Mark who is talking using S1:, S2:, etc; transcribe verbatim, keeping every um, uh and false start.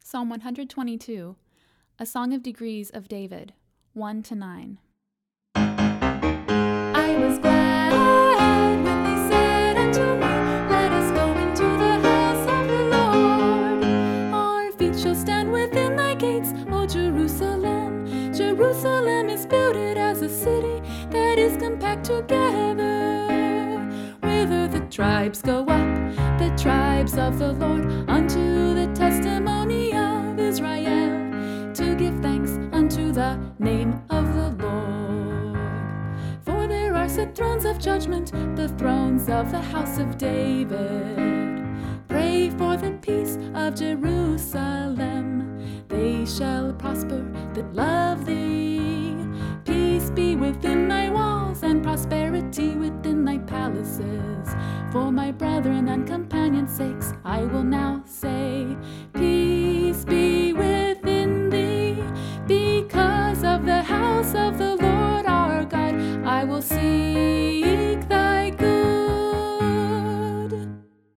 S1: Psalm one hundred twenty-two, a song of degrees of David, one to nine. I was glad when they said unto me, let us go into the house of the Lord. Our feet shall stand within thy gates, O Jerusalem. Jerusalem is builded as a city that is compact together, whither the tribes go up, the tribes of the Lord, unto the testimony of Israel, to give thanks unto the name of the Lord. For there are set thrones of judgment, the thrones of the house of David. Pray for the peace of Jerusalem. They shall prosper that love thee. Peace be within thy walls, and prosperity within thy palaces. For my brethren and companions' sakes, I will now say, peace be within thee. Because of the house of the Lord our God, I will say,